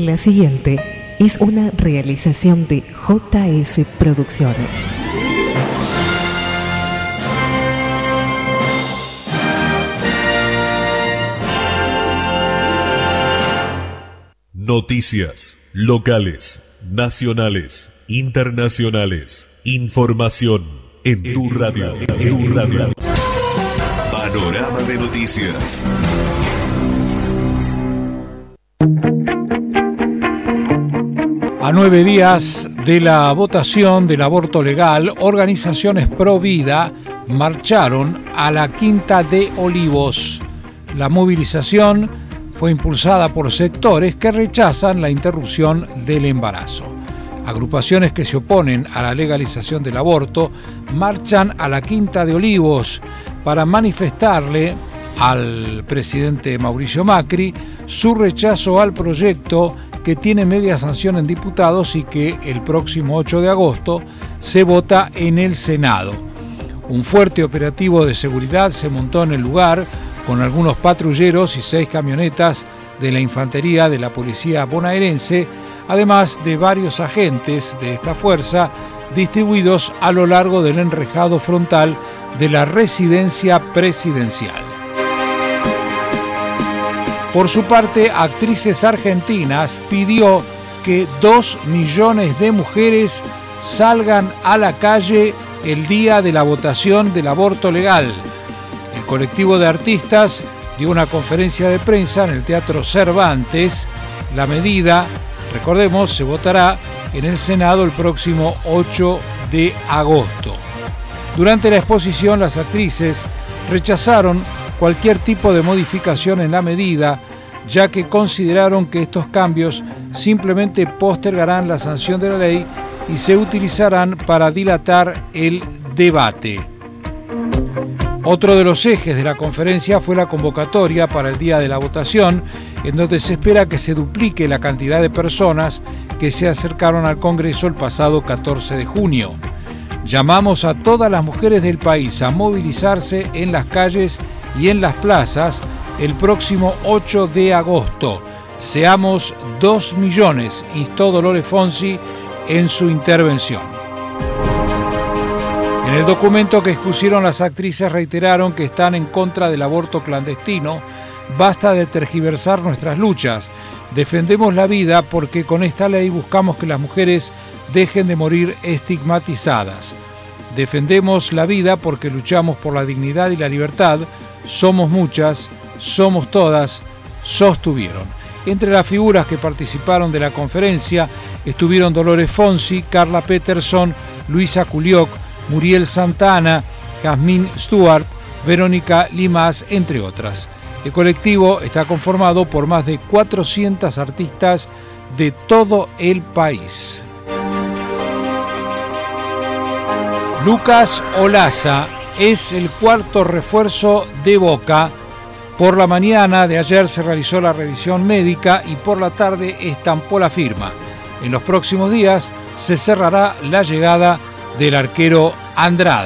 La siguiente es una realización de JS Producciones. Noticias locales, nacionales, internacionales. Información en tu radio. Panorama de noticias. A 9 días de la votación del aborto legal, organizaciones pro vida marcharon a la Quinta de Olivos. La movilización fue impulsada por sectores que rechazan la interrupción del embarazo. Agrupaciones que se oponen a la legalización del aborto marchan a la Quinta de Olivos para manifestarle al presidente Mauricio Macri su rechazo al proyecto que tiene media sanción en diputados y que el próximo 8 de agosto se vota en el Senado. Un fuerte operativo de seguridad se montó en el lugar con algunos patrulleros y 6 camionetas de la infantería de la policía bonaerense, además de varios agentes de esta fuerza distribuidos a lo largo del enrejado frontal de la residencia presidencial. Por su parte, Actrices Argentinas pidió que 2 millones de mujeres salgan a la calle el día de la votación del aborto legal. El colectivo de artistas dio una conferencia de prensa en el Teatro Cervantes. La medida, recordemos, se votará en el Senado el próximo 8 de agosto. Durante la exposición, las actrices rechazaron cualquier tipo de modificación en la medida, ya que consideraron que estos cambios simplemente postergarán la sanción de la ley y se utilizarán para dilatar el debate. Otro de los ejes de la conferencia fue la convocatoria para el día de la votación, en donde se espera que se duplique la cantidad de personas que se acercaron al Congreso el pasado 14 de junio. Llamamos a todas las mujeres del país a movilizarse en las calles y en las plazas el próximo 8 de agosto. Seamos 2 millones, instó Dolores Fonsi en su intervención. En el documento que expusieron las actrices reiteraron que están en contra del aborto clandestino. Basta de tergiversar nuestras luchas. Defendemos la vida porque con esta ley buscamos que las mujeres dejen de morir estigmatizadas. Defendemos la vida porque luchamos por la dignidad y la libertad. Somos muchas, somos todas, sostuvieron. Entre las figuras que participaron de la conferencia estuvieron Dolores Fonsi, Carla Peterson, Luisa Culioc, Muriel Santana, Jazmín Stuart, Verónica Limas, entre otras. El colectivo está conformado por más de 400 artistas de todo el país. Lucas Olaza es el cuarto refuerzo de Boca. Por la mañana de ayer se realizó la revisión médica y por la tarde estampó la firma. En los próximos días se cerrará la llegada del arquero Andrada.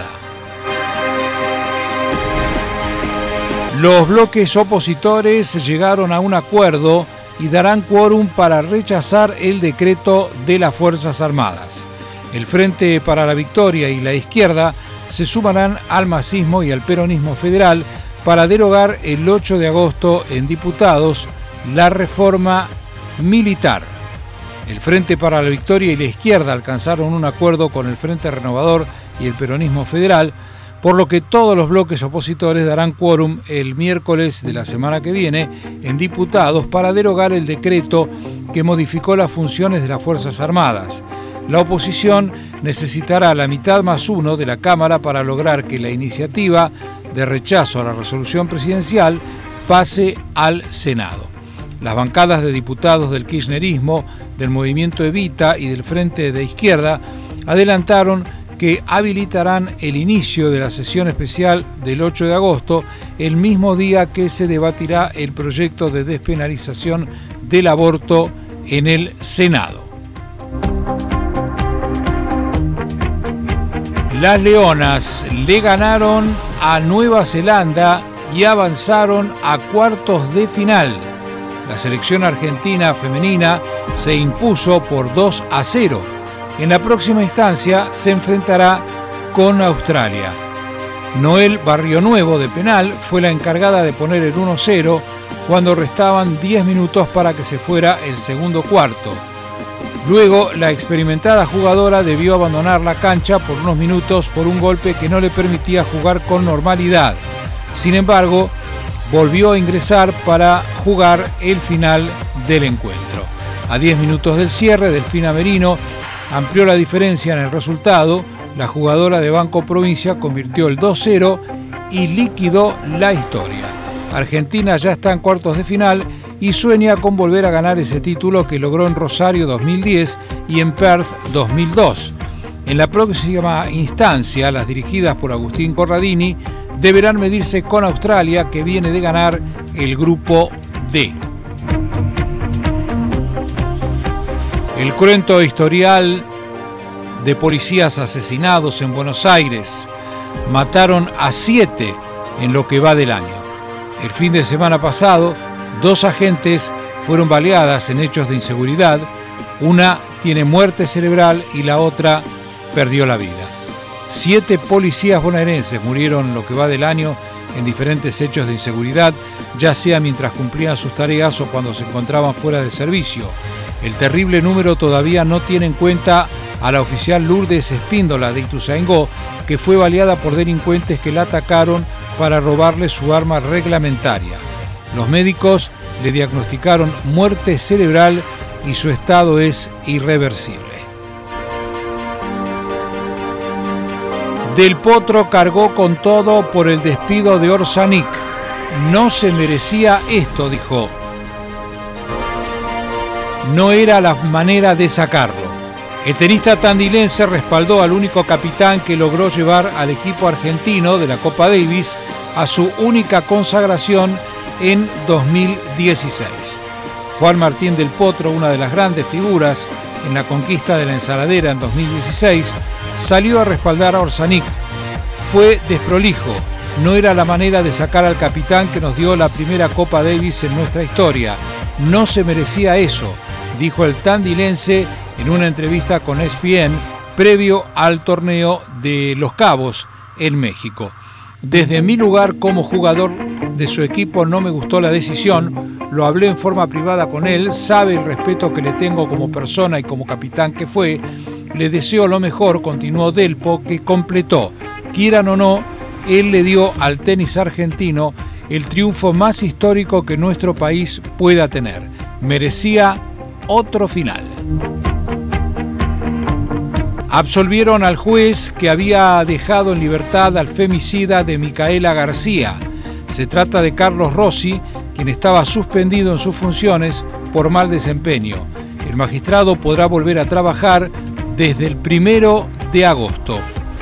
Los bloques opositores llegaron a un acuerdo y darán quórum para rechazar el decreto de las Fuerzas Armadas. El Frente para la Victoria y la izquierda se sumarán al masismo y al peronismo federal para derogar el 8 de agosto en diputados la reforma militar. El Frente para la Victoria y la izquierda alcanzaron un acuerdo con el Frente Renovador y el peronismo federal, por lo que todos los bloques opositores darán quórum el miércoles de la semana que viene en diputados para derogar el decreto que modificó las funciones de las Fuerzas Armadas. La oposición necesitará la mitad más 1 de la Cámara para lograr que la iniciativa de rechazo a la resolución presidencial pase al Senado. Las bancadas de diputados del kirchnerismo, del Movimiento Evita y del Frente de Izquierda adelantaron que habilitarán el inicio de la sesión especial del 8 de agosto, el mismo día que se debatirá el proyecto de despenalización del aborto en el Senado. Las Leonas le ganaron a Nueva Zelanda y avanzaron a cuartos de final. La selección argentina femenina se impuso por 2-0. En la próxima instancia se enfrentará con Australia. Noel Barrionuevo, de penal, fue la encargada de poner el 1-0 cuando restaban 10 minutos para que se fuera el segundo cuarto. Luego, la experimentada jugadora debió abandonar la cancha por unos minutos por un golpe que no le permitía jugar con normalidad. Sin embargo, volvió a ingresar para jugar el final del encuentro. A 10 minutos del cierre, Delfina Merino amplió la diferencia en el resultado. La jugadora de Banco Provincia convirtió el 2-0 y liquidó la historia. Argentina ya está en cuartos de final y sueña con volver a ganar ese título que logró en Rosario 2010 y en Perth 2002. En la próxima instancia, las dirigidas por Agustín Corradini deberán medirse con Australia, que viene de ganar el grupo D. El cruento historial de policías asesinados en Buenos Aires. Mataron a 7 en lo que va del año. El fin de semana pasado, 2 agentes fueron baleadas en hechos de inseguridad. Una tiene muerte cerebral y la otra perdió la vida. 7 policías bonaerenses murieron en lo que va del año en diferentes hechos de inseguridad, ya sea mientras cumplían sus tareas o cuando se encontraban fuera de servicio. El terrible número todavía no tiene en cuenta a la oficial Lourdes Espíndola de Ituzaingó, que fue baleada por delincuentes que la atacaron para robarle su arma reglamentaria. Los médicos le diagnosticaron muerte cerebral y su estado es irreversible. Del Potro cargó con todo por el despido de Orsanic. No se merecía esto, dijo. No era la manera de sacarlo. El tenista tandilense respaldó al único capitán que logró llevar al equipo argentino de la Copa Davis a su única consagración en 2016. Juan Martín del Potro, una de las grandes figuras en la conquista de la Ensaladera en 2016, salió a respaldar a Orsanic. Fue desprolijo. No era la manera de sacar al capitán que nos dio la primera Copa Davis en nuestra historia. No se merecía eso, dijo el tandilense en una entrevista con ESPN previo al torneo de Los Cabos en México. Desde mi lugar como jugador de su equipo no me gustó la decisión, lo hablé en forma privada con él, sabe el respeto que le tengo como persona y como capitán que fue, le deseo lo mejor, continuó Delpo, que completó, quieran o no, él le dio al tenis argentino el triunfo más histórico que nuestro país pueda tener. Merecía otro final. Absolvieron al juez que había dejado en libertad al femicida de Micaela García. Se trata de Carlos Rossi, quien estaba suspendido en sus funciones por mal desempeño. El magistrado podrá volver a trabajar desde el 1 de agosto.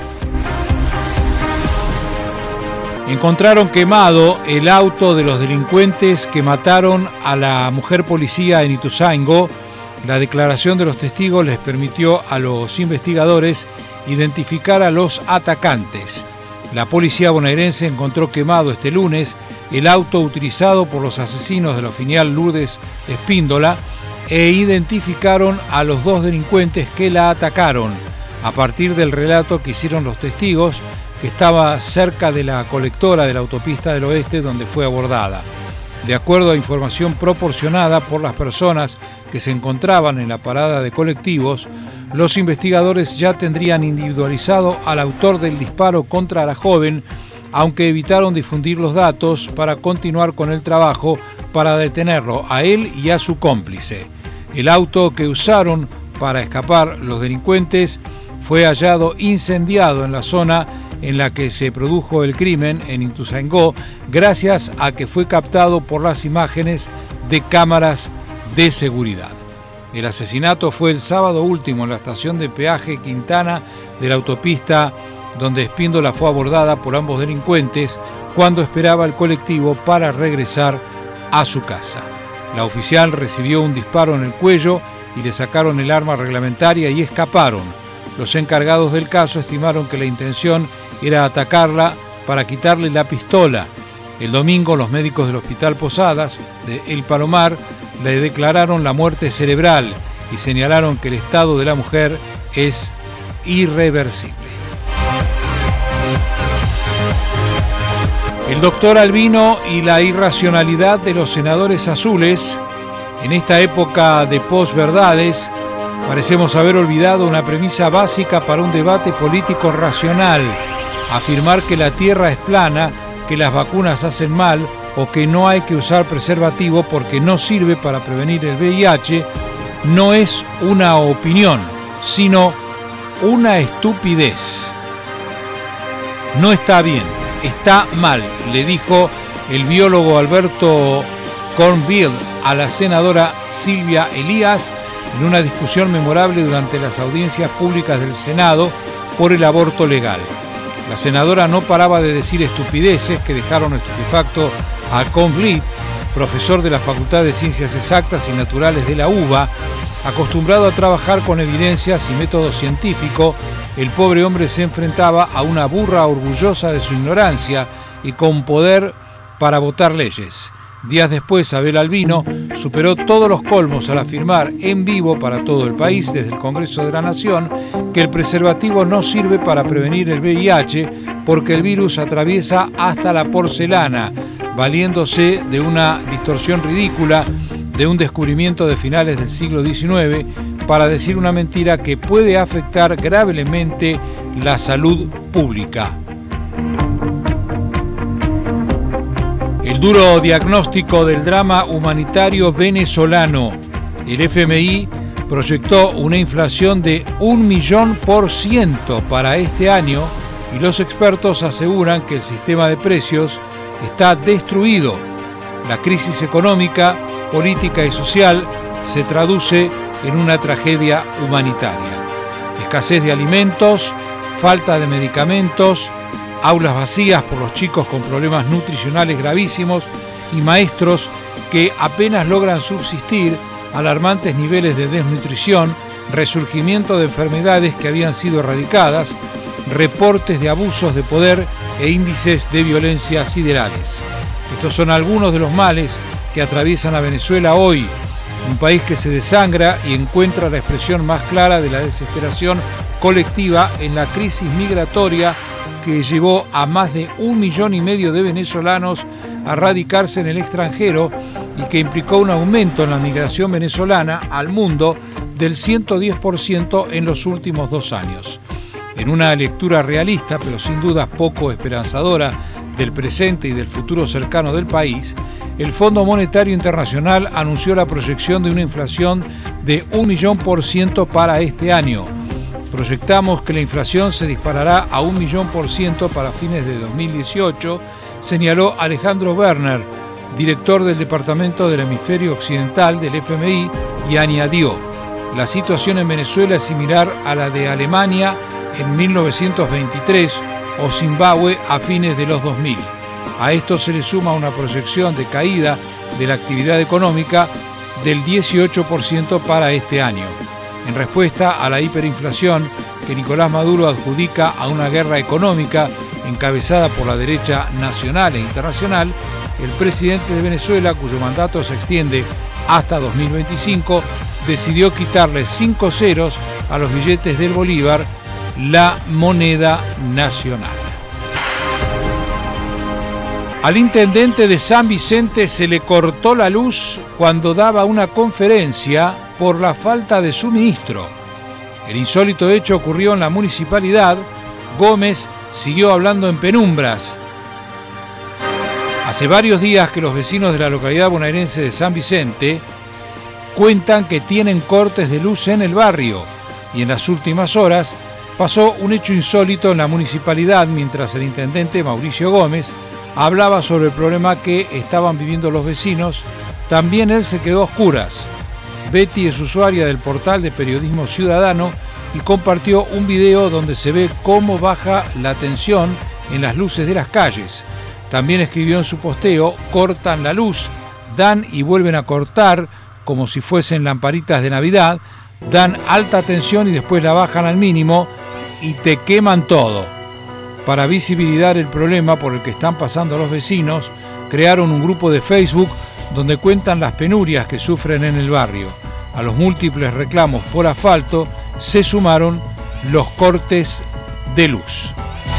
Encontraron quemado el auto de los delincuentes que mataron a la mujer policía en Ituzaingó. La declaración de los testigos les permitió a los investigadores identificar a los atacantes. La policía bonaerense encontró quemado este lunes el auto utilizado por los asesinos de la oficial Lourdes Espíndola e identificaron a los 2 delincuentes que la atacaron. A partir del relato que hicieron los testigos, que estaba cerca de la colectora de la autopista del oeste donde fue abordada. De acuerdo a información proporcionada por las personas que se encontraban en la parada de colectivos, los investigadores ya tendrían individualizado al autor del disparo contra la joven, aunque evitaron difundir los datos para continuar con el trabajo para detenerlo a él y a su cómplice. El auto que usaron para escapar los delincuentes fue hallado incendiado en la zona en la que se produjo el crimen en Ituzaingó, gracias a que fue captado por las imágenes de cámaras de seguridad. El asesinato fue el sábado último en la estación de peaje Quintana de la autopista, donde Espíndola fue abordada por ambos delincuentes cuando esperaba el colectivo para regresar a su casa. La oficial recibió un disparo en el cuello y le sacaron el arma reglamentaria y escaparon. Los encargados del caso estimaron que la intención era atacarla para quitarle la pistola. El domingo los médicos del Hospital Posadas de El Palomar le declararon la muerte cerebral y señalaron que el estado de la mujer es irreversible. El doctor Albino y la irracionalidad de los senadores azules. En esta época de posverdades, parecemos haber olvidado una premisa básica para un debate político racional: afirmar que la Tierra es plana, que las vacunas hacen mal o que no hay que usar preservativo porque no sirve para prevenir el VIH no es una opinión, sino una estupidez. No está bien, está mal, le dijo el biólogo Alberto Cornfield a la senadora Silvia Elías en una discusión memorable durante las audiencias públicas del Senado por el aborto legal. La senadora no paraba de decir estupideces que dejaron estupefacto a Cornfield, profesor de la Facultad de Ciencias Exactas y Naturales de la UBA. Acostumbrado a trabajar con evidencias y método científico, el pobre hombre se enfrentaba a una burra orgullosa de su ignorancia y con poder para votar leyes. Días después, Abel Albino superó todos los colmos al afirmar en vivo para todo el país, desde el Congreso de la Nación, que el preservativo no sirve para prevenir el VIH porque el virus atraviesa hasta la porcelana, valiéndose de una distorsión ridícula de un descubrimiento de finales del siglo XIX para decir una mentira que puede afectar gravemente la salud pública. El duro diagnóstico del drama humanitario venezolano. El FMI proyectó una inflación de 1.000.000% para este año y los expertos aseguran que el sistema de precios está destruido. La crisis económica, política y social se traduce en una tragedia humanitaria. Escasez de alimentos, falta de medicamentos, aulas vacías por los chicos con problemas nutricionales gravísimos y maestros que apenas logran subsistir, alarmantes niveles de desnutrición, resurgimiento de enfermedades que habían sido erradicadas, reportes de abusos de poder e índices de violencia siderales. Estos son algunos de los males que atraviesan a Venezuela hoy, un país que se desangra y encuentra la expresión más clara de la desesperación colectiva en la crisis migratoria que llevó a más de 1,5 millones de venezolanos a radicarse en el extranjero y que implicó un aumento en la migración venezolana al mundo del 110% en los últimos 2 años. En una lectura realista, pero sin duda poco esperanzadora, del presente y del futuro cercano del país, el Fondo Monetario Internacional anunció la proyección de una inflación de 1.000.000% para este año. Proyectamos que la inflación se disparará a 1.000.000% para fines de 2018, señaló Alejandro Werner, director del Departamento del Hemisferio Occidental del FMI, y añadió: la situación en Venezuela es similar a la de Alemania en 1923 o Zimbabue a fines de los 2000. A esto se le suma una proyección de caída de la actividad económica del 18% para este año. En respuesta a la hiperinflación que Nicolás Maduro adjudica a una guerra económica encabezada por la derecha nacional e internacional, el presidente de Venezuela, cuyo mandato se extiende hasta 2025, decidió quitarle 5 ceros a los billetes del Bolívar, la moneda nacional. Al intendente de San Vicente se le cortó la luz cuando daba una conferencia por la falta de suministro. El insólito hecho ocurrió en la municipalidad. Gómez siguió hablando en penumbras. Hace varios días que los vecinos de la localidad bonaerense de San Vicente cuentan que tienen cortes de luz en el barrio, y en las últimas horas pasó un hecho insólito en la municipalidad mientras el intendente Mauricio Gómez hablaba sobre el problema que estaban viviendo los vecinos. También él se quedó a oscuras. Betty es usuaria del portal de Periodismo Ciudadano y compartió un video donde se ve cómo baja la tensión en las luces de las calles. También escribió en su posteo: cortan la luz, dan y vuelven a cortar como si fuesen lamparitas de Navidad, dan alta tensión y después la bajan al mínimo y te queman todo. Para visibilizar el problema por el que están pasando los vecinos, crearon un grupo de Facebook donde cuentan las penurias que sufren en el barrio. A los múltiples reclamos por asfalto se sumaron los cortes de luz.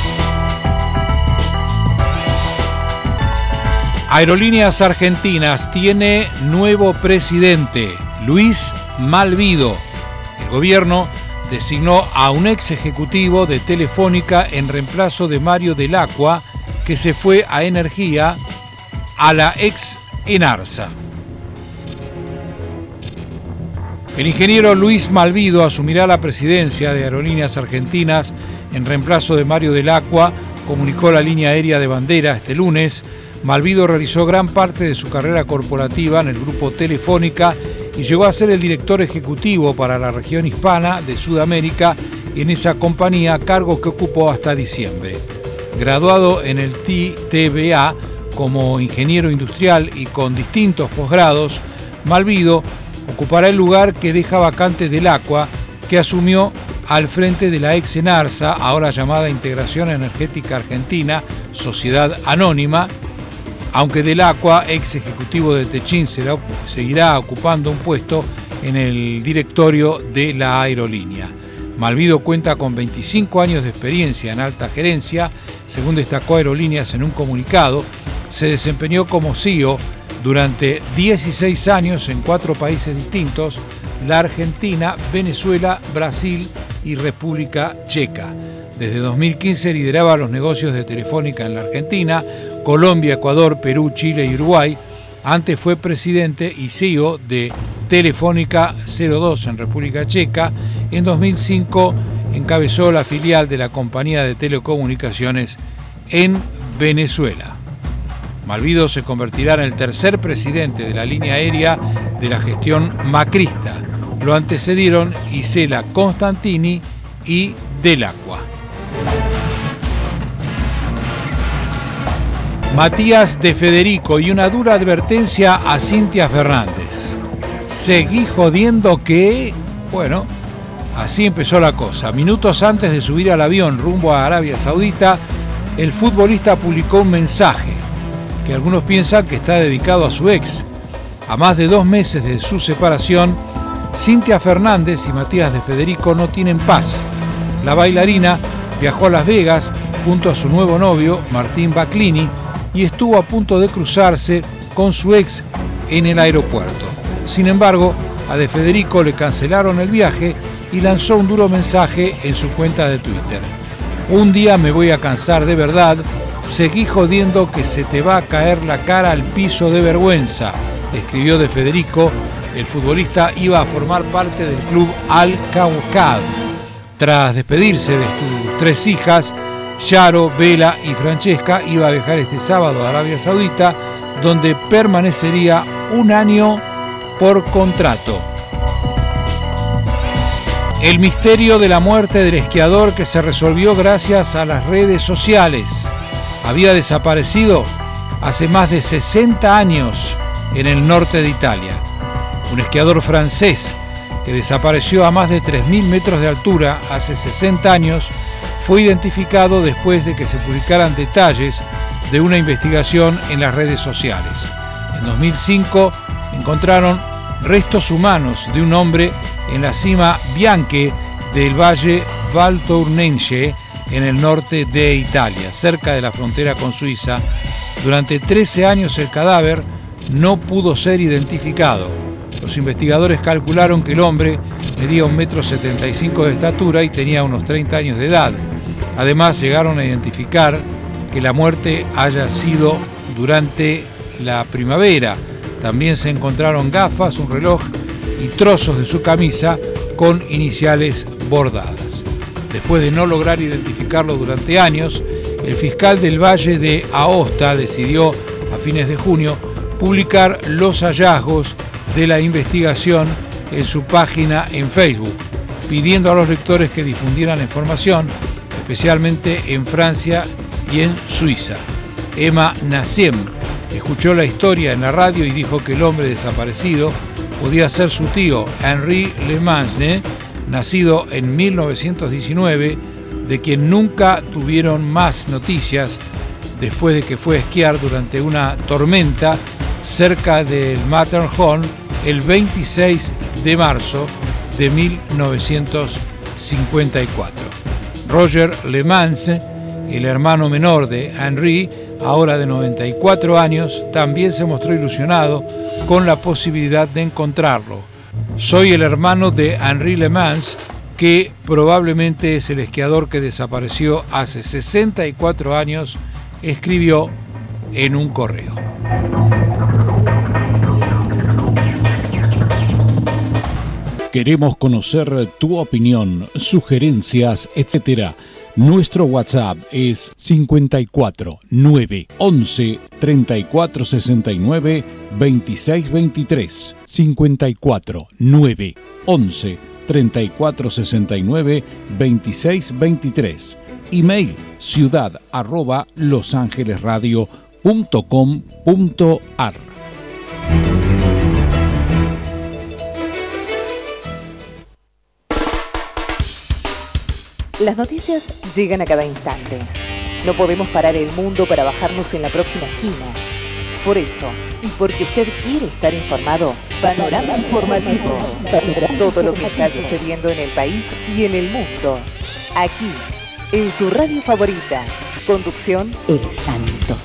Aerolíneas Argentinas tiene nuevo presidente, Luis Malvido. El gobierno designó a un ex ejecutivo de Telefónica en reemplazo de Mario Del Acqua, que se fue a Energía, a la ex Enarsa. El ingeniero Luis Malvido asumirá la presidencia de Aerolíneas Argentinas en reemplazo de Mario Del Acqua, comunicó la línea aérea de bandera este lunes. Malvido realizó gran parte de su carrera corporativa en el grupo Telefónica y llegó a ser el director ejecutivo para la región hispana de Sudamérica en esa compañía, cargo que ocupó hasta diciembre. Graduado en el TBA como ingeniero industrial y con distintos posgrados, Malvido ocupará el lugar que deja vacante Del Acqua, que asumió al frente de la ex Enarsa, ahora llamada Integración Energética Argentina, Sociedad Anónima, aunque Del Acqua, ex ejecutivo de Techin, seguirá ocupando un puesto en el directorio de la aerolínea. Malvido cuenta con 25 años de experiencia en alta gerencia, según destacó Aerolíneas en un comunicado. Se desempeñó como CEO durante 16 años en 4 países distintos: la Argentina, Venezuela, Brasil y República Checa. Desde 2015 lideraba los negocios de Telefónica en la Argentina, Colombia, Ecuador, Perú, Chile y Uruguay. Antes fue presidente y CEO de Telefónica 02 en República Checa. En 2005 encabezó la filial de la compañía de telecomunicaciones en Venezuela. Malvido se convertirá en el tercer presidente de la línea aérea de la gestión macrista. Lo antecedieron Isela Constantini y Del Acqua. Matías de Federico y una dura advertencia a Cintia Fernández. Seguí jodiendo que... Bueno, así empezó la cosa. Minutos antes de subir al avión rumbo a Arabia Saudita, el futbolista publicó un mensaje que algunos piensan que está dedicado a su ex. A más de 2 meses de su separación, Cintia Fernández y Matías de Federico no tienen paz. La bailarina viajó a Las Vegas junto a su nuevo novio, Martín Baclini, y estuvo a punto de cruzarse con su ex en el aeropuerto. Sin embargo, a De Federico le cancelaron el viaje y lanzó un duro mensaje en su cuenta de Twitter. Un día me voy a cansar de verdad, seguí jodiendo que se te va a caer la cara al piso de vergüenza, escribió De Federico. El futbolista iba a formar parte del club Al-Kawkab. Tras despedirse de sus 3 hijas, Yaro, Bela y Francesca, iba a viajar este sábado a Arabia Saudita, donde permanecería 1 año por contrato. El misterio de la muerte del esquiador que se resolvió gracias a las redes sociales. Había desaparecido hace más de 60 años en el norte de Italia. Un esquiador francés que desapareció a más de 3.000 metros de altura hace 60 años fue identificado después de que se publicaran detalles de una investigación en las redes sociales. En 2005 encontraron restos humanos de un hombre en la cima Bianche del valle Valtournense en el norte de Italia, cerca de la frontera con Suiza. Durante 13 años el cadáver no pudo ser identificado. Los investigadores calcularon que el hombre medía 1,75 m de estatura y tenía unos 30 años de edad. Además, llegaron a identificar que la muerte haya sido durante la primavera. También se encontraron gafas, un reloj y trozos de su camisa con iniciales bordadas. Después de no lograr identificarlo durante años, el fiscal del Valle de Aosta decidió, a fines de junio, publicar los hallazgos de la investigación en su página en Facebook, pidiendo a los lectores que difundieran la información, especialmente en Francia y en Suiza. Emma Nassiem escuchó la historia en la radio y dijo que el hombre desaparecido podía ser su tío Henri Lemansne, nacido en 1919 de quien nunca tuvieron más noticias después de que fue a esquiar durante una tormenta cerca del Matterhorn el 26 de marzo de 1954. Roger Le Mans, el hermano menor de Henri, ahora de 94 años, también se mostró ilusionado con la posibilidad de encontrarlo. Soy el hermano de Henri Le Mans, que probablemente es el esquiador que desapareció hace 64 años, escribió en un correo. Queremos conocer tu opinión, sugerencias, etc. Nuestro WhatsApp es 54 9 11 34 69 26 23. 54 9 11 34 69 26 23. Email ciudad@losangelesradio.com.ar. Las noticias llegan a cada instante. No podemos parar el mundo para bajarnos en la próxima esquina. Por eso, y porque usted quiere estar informado, Panorama Informativo. Todo lo que está sucediendo en el país y en el mundo. Aquí, en su radio favorita. Conducción, El Santo.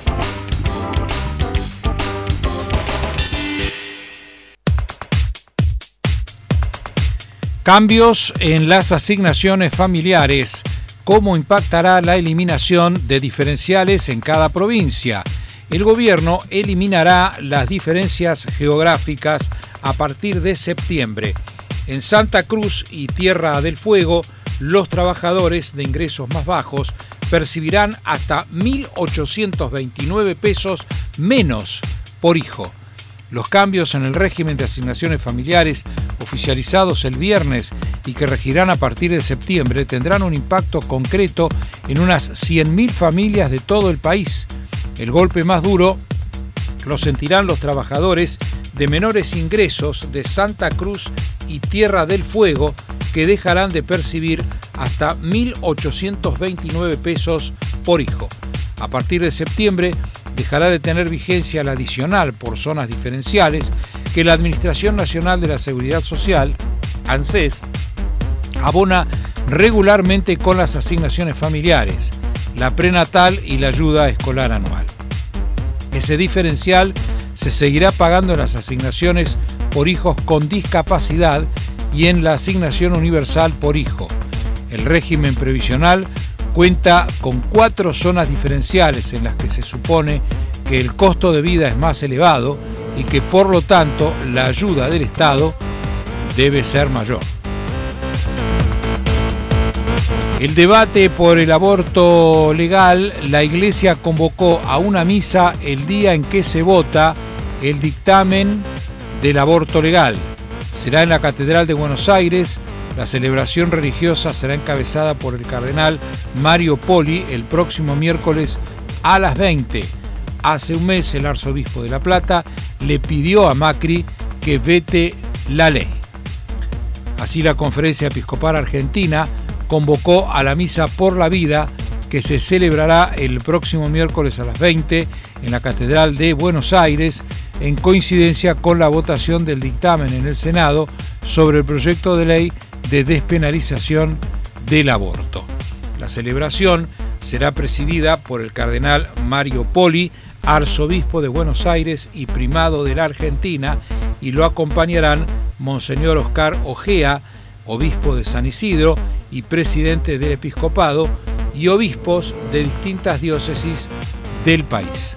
Cambios en las asignaciones familiares. ¿Cómo impactará la eliminación de diferenciales en cada provincia? El gobierno eliminará las diferencias geográficas a partir de septiembre. En Santa Cruz y Tierra del Fuego, los trabajadores de ingresos más bajos percibirán hasta 1.829 pesos menos por hijo. Los cambios en el régimen de asignaciones familiares oficializados el viernes y que regirán a partir de septiembre tendrán un impacto concreto en unas 100.000 familias de todo el país. El golpe más duro lo sentirán los trabajadores de menores ingresos de Santa Cruz y Tierra del Fuego, que dejarán de percibir hasta 1.829 pesos por hijo. A partir de septiembre dejará de tener vigencia la adicional por zonas diferenciales que la Administración Nacional de la Seguridad Social, ANSES, abona regularmente con las asignaciones familiares, la prenatal y la ayuda escolar anual. Ese diferencial se seguirá pagando en las asignaciones por hijos con discapacidad y en la asignación universal por hijo. El régimen previsional cuenta con 4 zonas diferenciales en las que se supone que el costo de vida es más elevado y que por lo tanto la ayuda del Estado debe ser mayor. El debate por el aborto legal, la Iglesia convocó a una misa el día en que se vota el dictamen del aborto legal. Será en la Catedral de Buenos Aires. La celebración religiosa será encabezada por el cardenal Mario Poli el próximo miércoles a las 20. Hace un mes el arzobispo de La Plata le pidió a Macri que vete la ley. Así la Conferencia Episcopal Argentina convocó a la Misa por la Vida, que se celebrará el próximo miércoles a las 20 en la Catedral de Buenos Aires, en coincidencia con la votación del dictamen en el Senado sobre el proyecto de ley de despenalización del aborto. La celebración será presidida por el cardenal Mario Poli, arzobispo de Buenos Aires y primado de la Argentina, y lo acompañarán Monseñor Oscar Ojea, obispo de San Isidro y presidente del episcopado, y obispos de distintas diócesis del país.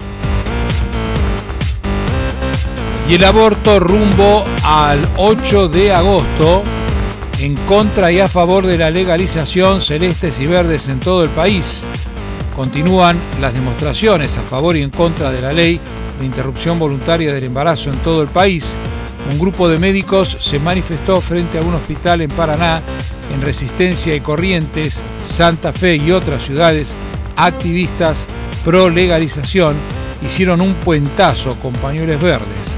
Y el aborto rumbo al 8 de agosto, en contra y a favor de la legalización, celestes y verdes en todo el país. Continúan las demostraciones a favor y en contra de la ley de interrupción voluntaria del embarazo en todo el país. Un grupo de médicos se manifestó frente a un hospital en Paraná, en Resistencia y Corrientes, Santa Fe y otras ciudades. Activistas pro legalización hicieron un puentazo con pañuelos verdes.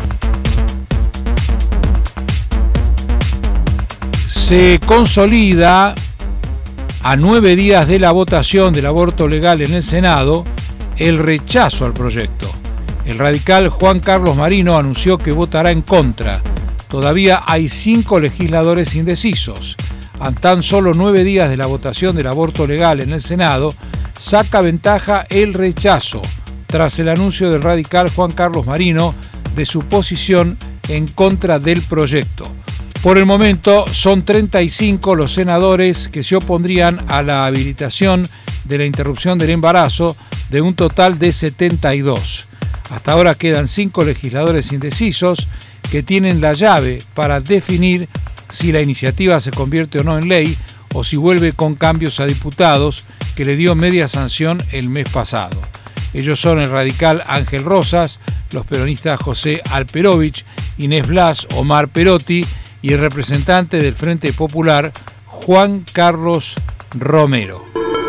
Se consolida A 9 días de la votación del aborto legal en el Senado, el rechazo al proyecto. El radical Juan Carlos Marino anunció que votará en contra. Todavía hay 5 legisladores indecisos. A tan solo 9 días de la votación del aborto legal en el Senado, saca ventaja el rechazo, tras el anuncio del radical Juan Carlos Marino de su posición en contra del proyecto. Por el momento son 35 los senadores que se opondrían a la habilitación de la interrupción del embarazo, de un total de 72. Hasta ahora quedan 5 legisladores indecisos que tienen la llave para definir si la iniciativa se convierte o no en ley o si vuelve con cambios a diputados, que le dio media sanción el mes pasado. Ellos son el radical Ángel Rosas, los peronistas José Alperovich, Inés Blas, Omar Perotti y el representante del Frente Popular, Juan Carlos Romero.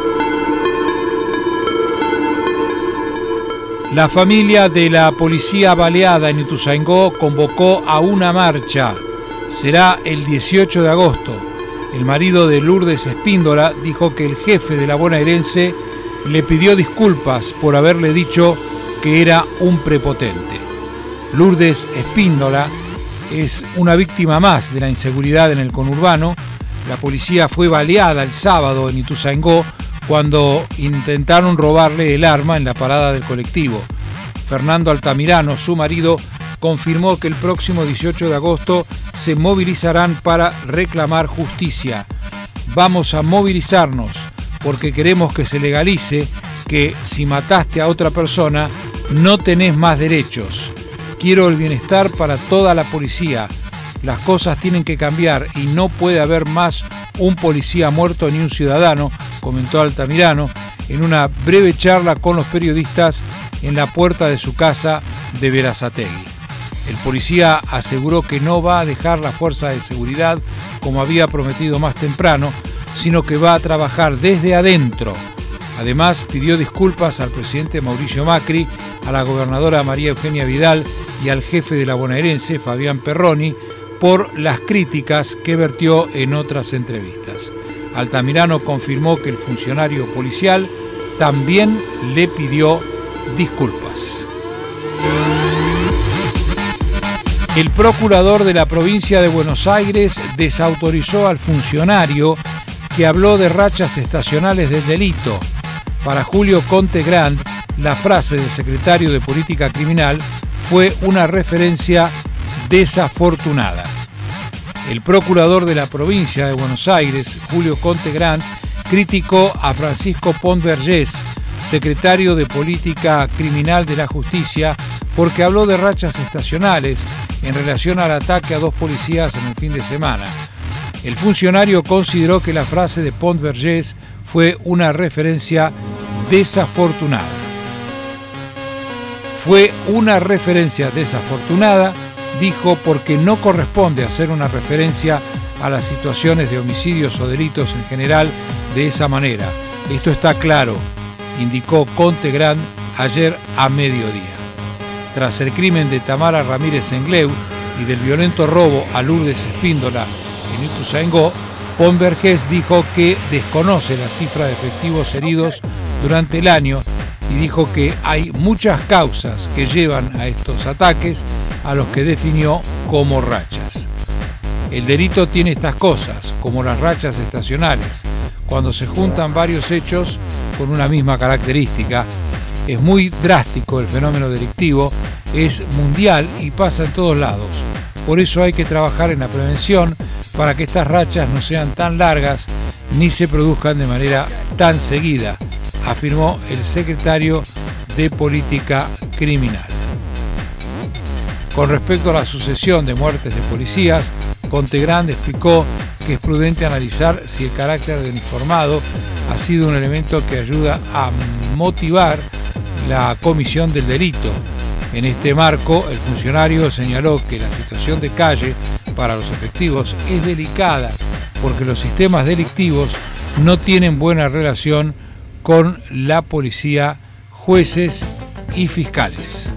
La familia de la policía baleada en Ituzaingó convocó a una marcha. Será el 18 de agosto. El marido de Lourdes Espíndola dijo que el jefe de la bonaerense le pidió disculpas por haberle dicho que era un prepotente. Lourdes Espíndola es una víctima más de la inseguridad en el conurbano. La policía fue baleada el sábado en Ituzaingó cuando intentaron robarle el arma en la parada del colectivo. Fernando Altamirano, su marido, confirmó que el próximo 18 de agosto se movilizarán para reclamar justicia. Vamos a movilizarnos porque queremos que se legalice que si mataste a otra persona no tenés más derechos. Quiero el bienestar para toda la policía. Las cosas tienen que cambiar y no puede haber más un policía muerto ni un ciudadano, comentó Altamirano en una breve charla con los periodistas en la puerta de su casa de Berazategui. El policía aseguró que no va a dejar la fuerza de seguridad como había prometido más temprano, sino que va a trabajar desde adentro. Además, pidió disculpas al presidente Mauricio Macri, a la gobernadora María Eugenia Vidal y al jefe de la bonaerense, Fabián Perroni, por las críticas que vertió en otras entrevistas. Altamirano confirmó que el funcionario policial también le pidió disculpas. El procurador de la provincia de Buenos Aires desautorizó al funcionario que habló de rachas estacionales del delito. Para Julio Conte Grant, la frase del secretario de Política Criminal fue una referencia desafortunada. El procurador de la provincia de Buenos Aires, Julio Conte Grant, criticó a Francisco Pont Vergés, secretario de Política Criminal de la Justicia, porque habló de rachas estacionales en relación al ataque a 2 policías en el fin de semana. El funcionario consideró que la frase de Pont Vergés fue una referencia desafortunada. Fue una referencia desafortunada, dijo, porque no corresponde hacer una referencia a las situaciones de homicidios o delitos en general de esa manera. Esto está claro, indicó Conte Grant ayer a mediodía. Tras el crimen de Tamara Ramírez Engleu y del violento robo a Lourdes Espíndola en Ituzaingó, Pont Vergés dijo que desconoce la cifra de efectivos heridos durante el año y dijo que hay muchas causas que llevan a estos ataques, a los que definió como rachas. El delito tiene estas cosas, como las rachas estacionales, cuando se juntan varios hechos con una misma característica. Es muy drástico el fenómeno delictivo, es mundial y pasa en todos lados. Por eso hay que trabajar en la prevención para que estas rachas no sean tan largas ni se produzcan de manera tan seguida, afirmó el secretario de Política Criminal. Con respecto a la sucesión de muertes de policías, Conte Grant explicó que es prudente analizar si el carácter del uniformado ha sido un elemento que ayuda a motivar la comisión del delito. En este marco, el funcionario señaló que la situación de calle para los efectivos es delicada porque los sistemas delictivos no tienen buena relación con la policía, jueces y fiscales.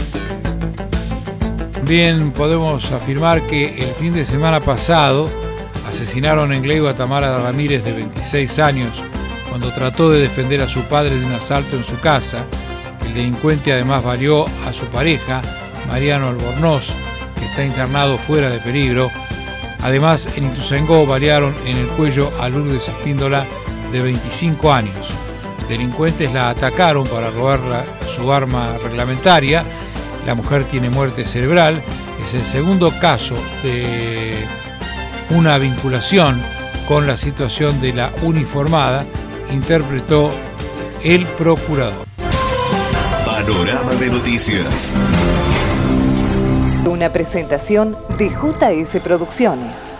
Bien, podemos afirmar que el fin de semana pasado Asesinaron en Gleigo a Tamara Ramírez, de 26 años, cuando trató de defender a su padre de un asalto en su casa. El delincuente además baleó a su pareja, Mariano Albornoz, que está internado fuera de peligro. Además, en Ituzaingó balearon en el cuello a Lourdes Espíndola, de 25 años. Delincuentes la atacaron para robar su arma reglamentaria. La mujer tiene muerte cerebral. Es el segundo caso de una vinculación con la situación de la uniformada, interpretó el procurador. Panorama de noticias. Una presentación de JS Producciones.